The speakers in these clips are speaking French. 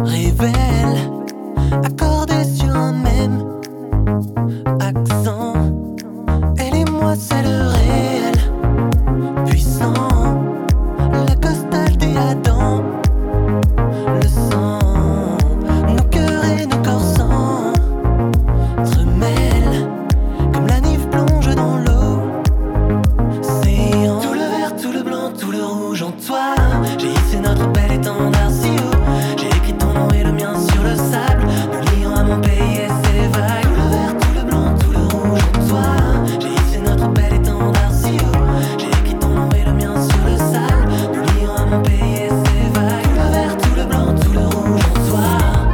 révèle, accordé sur un même accent. Elle et moi, c'est le réel, puissant, l'accostage des Adam, le sang, nos cœurs et nos corps s'entremêlent, comme la Nive plonge dans l'eau. Tout le vert, tout le blanc, tout le rouge en toi. J'ai hissé notre bel étendard si haut. J'ai écrit ton nom et le mien sur le sable, nous liant à mon pays et ses vagues. Tout le vert, tout le blanc, tout le rouge en toi. J'ai hissé notre bel étendard si haut. J'ai écrit ton nom et le mien sur le sable, nous liant à mon pays et ses vagues. Tout le vert, tout le blanc, tout le rouge en toi.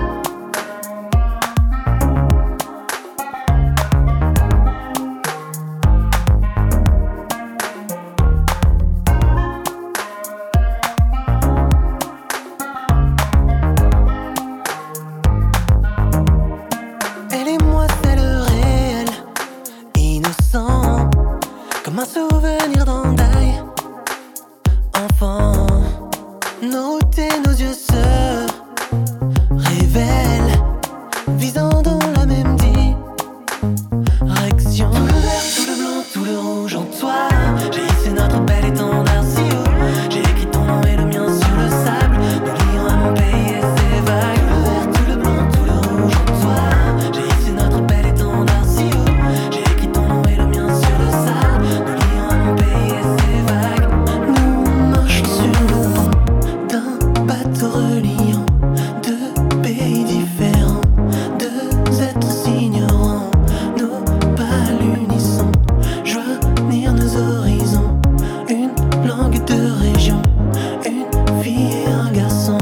Elle et moi, c'est le réel, innocent, comme un souvenir d'Andaï. Enfant, nos routes et nos yeux se révèlent, visant dans la même direction. Tout le vert, tout le blanc, tout le rouge en toi. J'ai hissé notre bel étendard si haut. J'ai écrit ton nom et le mien sur le sable, nous liant à mon pays et ses vagues. Tout le vert, tout le blanc, tout le rouge en toi. J'ai hissé notre bel étendard si haut. J'ai écrit ton nom et le mien sur le sable, nous liant à mon pays et ses vagues. Nous marchons sur le pont d'un bateau reliant deux pays différents, deux êtres ignorants, nos pas à l'unisson, joignir nos horizons, une langue de région, une fille et un garçon.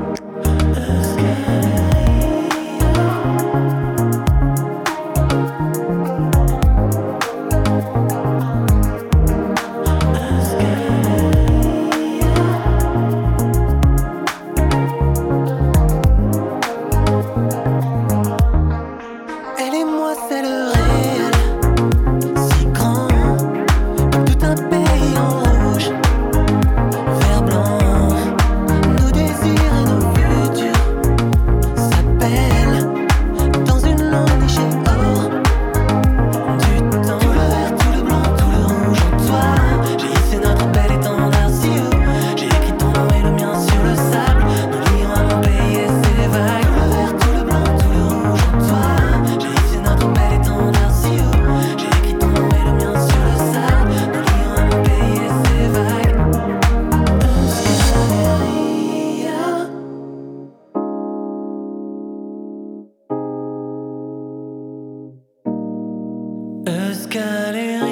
Elle et moi, c'est le réel, si grand, comme tout un pays en rouge, vert blanc. Nos désirs et nos futurs s'appellent dans une langue nichée hors du temps. Tout le vert, tout le blanc, tout le rouge en toi. J'ai hissé notre bel étendard si haut. J'ai écrit ton nom et le mien sur le sable, nous liant à mon pays et ses vagues. Tout le vert, tout le blanc, tout le rouge en toi. J'ai hissé notre bel étendard si haut. J'ai écrit ton nom et le mien sur le sable, nous liant à mon pays et ses vagues. Euskal Herria.